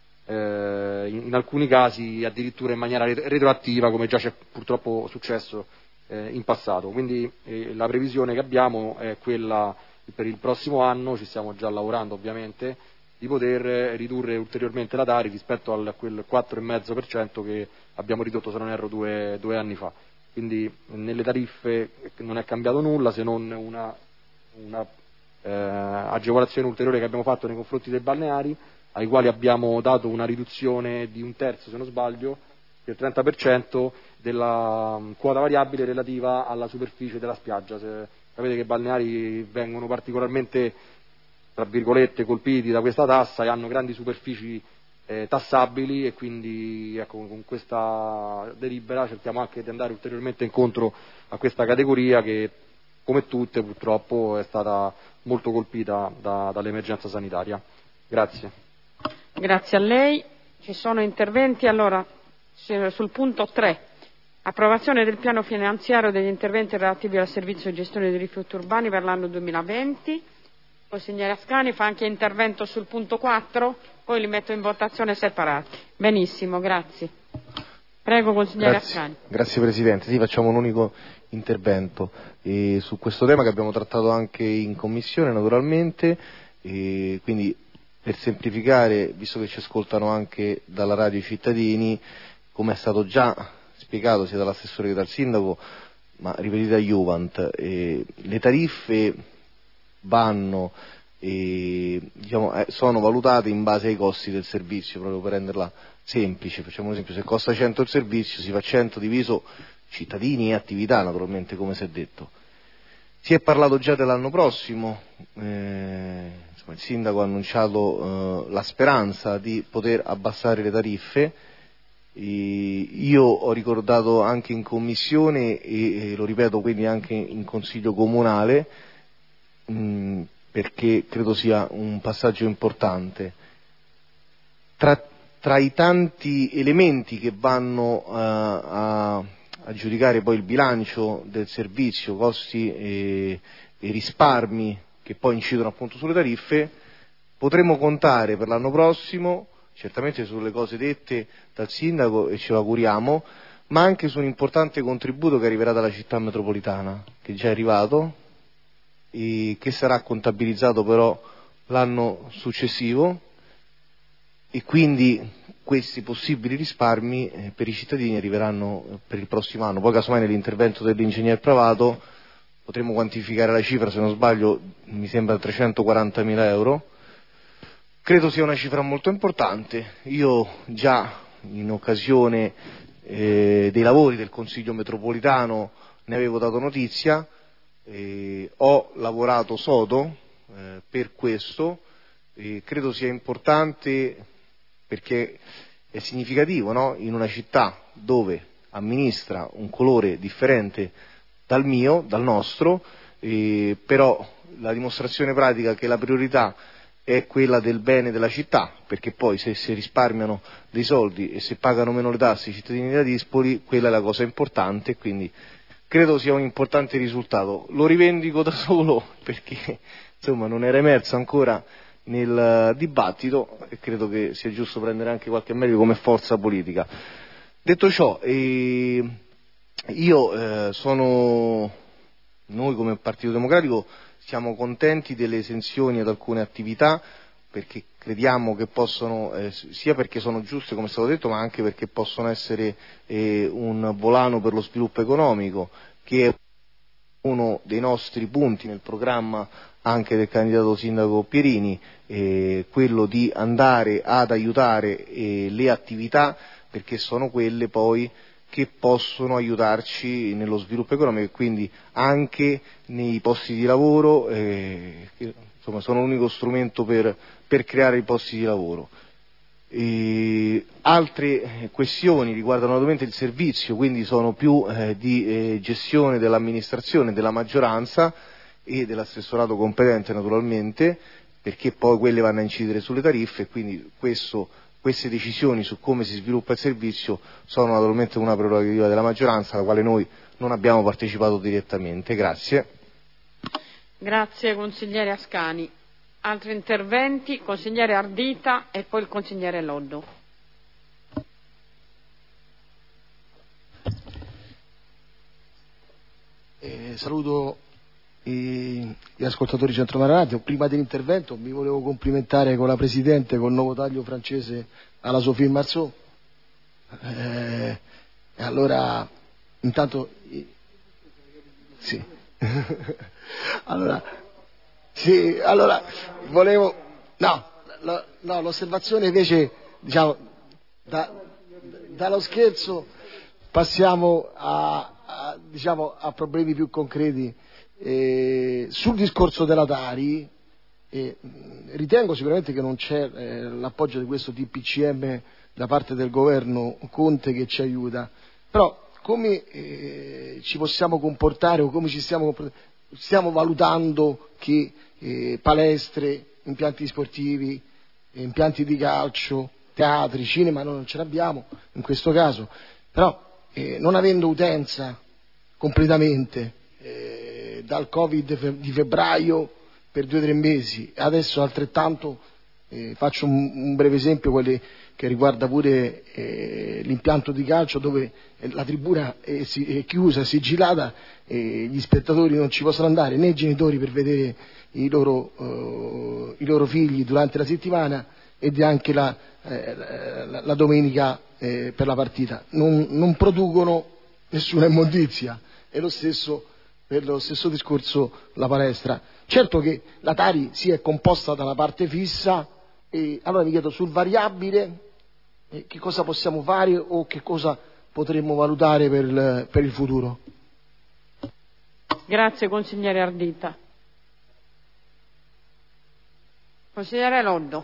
C: eh, in, in alcuni casi addirittura in maniera retroattiva, come già c'è purtroppo successo eh, in passato. Quindi eh, la previsione che abbiamo è quella per il prossimo anno, ci stiamo già lavorando ovviamente, di poter ridurre ulteriormente la Tari rispetto a quel quattro virgola cinque per cento che abbiamo ridotto, se non erro, due, due anni fa. Quindi nelle tariffe non è cambiato nulla, se non una, una eh, agevolazione ulteriore che abbiamo fatto nei confronti dei balneari, ai quali abbiamo dato una riduzione di un terzo, se non sbaglio, del trenta per cento della quota variabile relativa alla superficie della spiaggia. Se sapete che i balneari vengono particolarmente, tra virgolette, colpiti da questa tassa e hanno grandi superfici eh, tassabili, e quindi ecco, con questa delibera cerchiamo anche di andare ulteriormente incontro a questa categoria che, come tutte, purtroppo è stata molto colpita da, dall'emergenza sanitaria. Grazie.
A: Grazie a lei. Ci sono interventi? Allora, sul punto tre, approvazione del piano finanziario degli interventi relativi al servizio di gestione dei rifiuti urbani per l'anno duemilaventi. Consigliere Ascani fa anche intervento sul punto quattro, poi li metto in votazione separati. Benissimo, grazie. Prego, consigliere
L: Grazie.
A: Ascani.
L: Grazie Presidente. Sì, facciamo un unico intervento e su questo tema che abbiamo trattato anche in Commissione, naturalmente, e quindi per semplificare, visto che ci ascoltano anche dalla radio i cittadini, come è stato già spiegato sia dall'assessore che dal sindaco, ma ripetita Juvent, eh, le tariffe vanno e diciamo, eh, sono valutate in base ai costi del servizio, proprio per renderla semplice. Facciamo un esempio: se costa cento il servizio, si fa cento diviso cittadini e attività, naturalmente, come si è detto. Si è parlato già dell'anno prossimo, eh, insomma, il sindaco ha annunciato eh, la speranza di poter abbassare le tariffe. E io ho ricordato anche in commissione e, e lo ripeto quindi anche in consiglio comunale, mh, perché credo sia un passaggio importante. Tra, tra i tanti elementi che vanno uh, a, a giudicare poi il bilancio del servizio, costi e, e risparmi che poi incidono appunto sulle tariffe, potremo contare per l'anno prossimo certamente sulle cose dette dal sindaco, e ce lo auguriamo, ma anche su un importante contributo che arriverà dalla città metropolitana, che è già arrivato e che sarà contabilizzato però l'anno successivo, e quindi questi possibili risparmi eh, per i cittadini arriveranno per il prossimo anno. Poi casomai nell'intervento dell'ingegner Pravato potremo quantificare la cifra, se non sbaglio mi sembra trecentoquarantamila euro. Credo sia una cifra molto importante. Io già in occasione eh, dei lavori del Consiglio metropolitano ne avevo dato notizia, eh, ho lavorato sodo eh, per questo, e credo sia importante perché è significativo, no? In una città dove amministra un colore differente dal mio, dal nostro, eh, però la dimostrazione pratica che la priorità è quella del bene della città, perché poi se si risparmiano dei soldi e se pagano meno le tasse i cittadini della Dispoli, quella è la cosa importante, quindi credo sia un importante risultato. Lo rivendico da solo perché insomma non era emerso ancora nel dibattito e credo che sia giusto prendere anche qualche merito come forza politica. Detto ciò, eh, io eh, sono, noi come Partito Democratico siamo contenti delle esenzioni ad alcune attività, perché crediamo che possono, eh, sia perché sono giuste come è stato detto, ma anche perché possono essere eh, un volano per lo sviluppo economico, che è uno dei nostri punti nel programma anche del candidato sindaco Pierini, eh, quello di andare ad aiutare eh, le attività, perché sono quelle poi che possono aiutarci nello sviluppo economico e quindi anche nei posti di lavoro, eh, che, insomma, sono l'unico strumento per, per creare i posti di lavoro. E altre questioni riguardano naturalmente il servizio, quindi sono più eh, di eh, gestione dell'amministrazione, della maggioranza e dell'assessorato competente naturalmente, perché poi quelle vanno a incidere sulle tariffe, e quindi questo Queste decisioni su come si sviluppa il servizio sono naturalmente una prerogativa della maggioranza, alla quale noi non abbiamo partecipato direttamente. Grazie.
A: Grazie consigliere Ascani. Altri interventi? Consigliere Ardita e poi il consigliere Loddo.
M: Eh, saluto i, gli ascoltatori Centromare Radio. Prima dell'intervento mi volevo complimentare con la Presidente col nuovo taglio francese alla Sophie Marceau. Eh, e allora, intanto, sì. allora, sì, allora, volevo, no, lo, no, l'osservazione invece, diciamo, da, dallo scherzo passiamo a, a, diciamo, a problemi più concreti. Eh, sul discorso della Tari, eh, ritengo sicuramente che non c'è eh, l'appoggio di questo D P C M da parte del governo Conte che ci aiuta, però come eh, ci possiamo comportare o come ci stiamo, stiamo valutando che eh, palestre, impianti sportivi, impianti di calcio, teatri, cinema, noi non ce l'abbiamo in questo caso, però eh, non avendo utenza completamente eh, dal Covid di febbraio per due o tre mesi, adesso altrettanto eh, faccio un, un breve esempio, quelli che riguarda pure eh, l'impianto di calcio dove la tribuna è, è chiusa, sigillata, e gli spettatori non ci possono andare, né i genitori per vedere i loro, uh, i loro figli durante la settimana ed anche la, eh, la, la domenica eh, per la partita. Non, non producono nessuna immondizia, è lo stesso per lo stesso discorso la palestra. Certo che la Tari si è composta da una parte fissa, e allora mi chiedo sul variabile eh, che cosa possiamo fare o che cosa potremmo valutare per, per il futuro.
A: Grazie consigliere Ardita. Consigliere Loddo.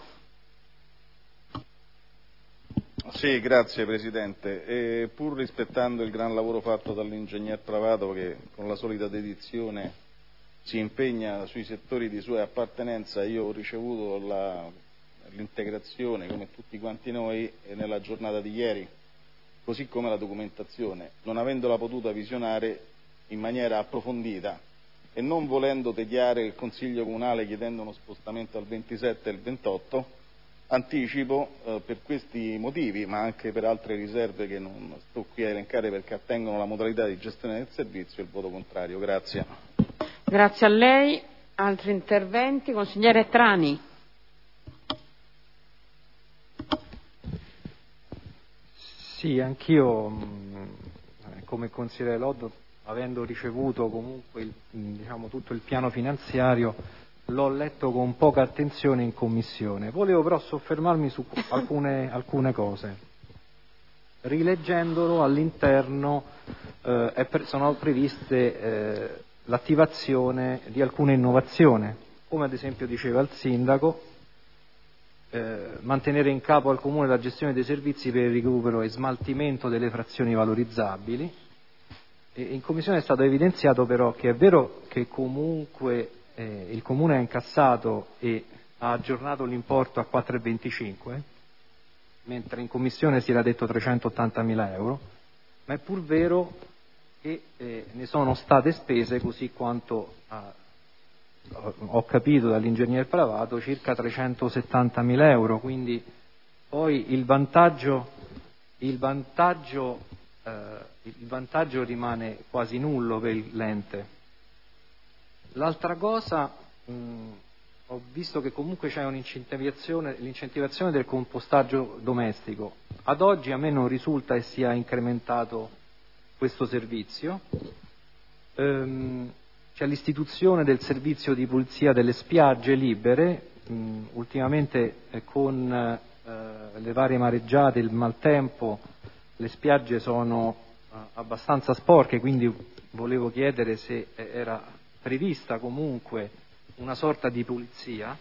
G: Sì, grazie Presidente. E pur rispettando il gran lavoro fatto dall'ingegner Travato che con la solita dedizione si impegna sui settori di sua appartenenza, io ho ricevuto la, l'integrazione, come tutti quanti noi, nella giornata di ieri, così come la documentazione, non avendola potuta visionare in maniera approfondita e non volendo tediare il Consiglio Comunale chiedendo uno spostamento al ventisette e il ventotto, anticipo eh, per questi motivi, ma anche per altre riserve che non sto qui a elencare perché attengono alla modalità di gestione del servizio, il voto contrario. Grazie.
A: Grazie a lei. Altri interventi? Consigliere Trani.
J: Sì, anch'io come consigliere Loddo, avendo ricevuto comunque il, diciamo, tutto il piano finanziario, l'ho letto con poca attenzione in commissione. Volevo però soffermarmi su alcune, alcune cose. Rileggendolo all'interno eh, è per, sono previste eh, l'attivazione di alcune innovazioni, come ad esempio diceva il Sindaco, eh, mantenere in capo al Comune la gestione dei servizi per il recupero e smaltimento delle frazioni valorizzabili. E in commissione è stato evidenziato però che è vero che comunque Eh, il Comune ha incassato e ha aggiornato l'importo a quattro virgola venticinque, mentre in Commissione si era detto trecentottantamila euro, ma è pur vero che eh, ne sono state spese, così quanto ha, ho capito dall'ingegner Pravato, circa trecentosettantamila euro, quindi poi il vantaggio, il vantaggio, eh, il vantaggio rimane quasi nullo per l'ente. L'altra cosa, mh, ho visto che comunque c'è un'incentivazione, l'incentivazione del compostaggio domestico. Ad oggi a me non risulta che sia incrementato questo servizio. Ehm, c'è l'istituzione del servizio di pulizia delle spiagge libere, mh, ultimamente eh, con eh, le varie mareggiate, il maltempo, le spiagge sono eh, abbastanza sporche, quindi volevo chiedere se eh, era prevista comunque una sorta di pulizia.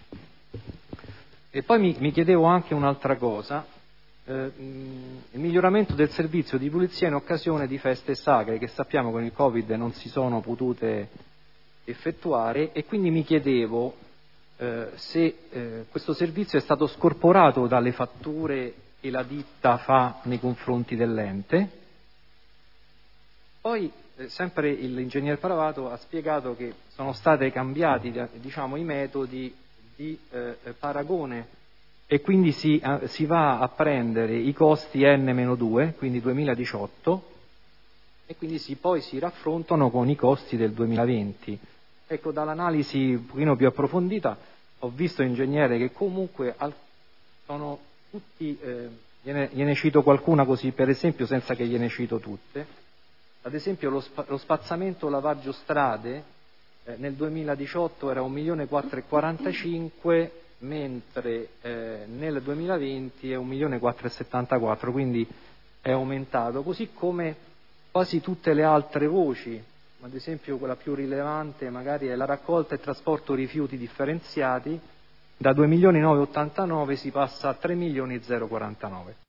J: E poi mi, mi chiedevo anche un'altra cosa, eh, il miglioramento del servizio di pulizia in occasione di feste sacre che sappiamo con il Covid non si sono potute effettuare, e quindi mi chiedevo eh, se eh, questo servizio è stato scorporato dalle fatture che la ditta fa nei confronti dell'ente. Poi eh, sempre l'ingegner Paravato ha spiegato che sono stati cambiati, diciamo, i metodi di eh, paragone e quindi si, eh, si va a prendere i costi N due, quindi duemiladiciotto, e quindi si, poi si raffrontano con i costi del duemilaventi. Ecco, dall'analisi un pochino più approfondita ho visto, ingegnere, che comunque al, sono tutti, eh, gliene, gliene cito qualcuna così per esempio, senza che gliene cito tutte. Ad esempio lo, spa, lo spazzamento lavaggio strade eh, nel duemiladiciotto era un milione quattrocentoquarantacinque, mentre eh, nel duemilaventi è un milione quattrocentosettantaquattro, quindi è aumentato, così come quasi tutte le altre voci. Ad esempio quella più rilevante magari è la raccolta e trasporto rifiuti differenziati, da due milioni novecentottantanove si passa a tre milioni zero quarantanove.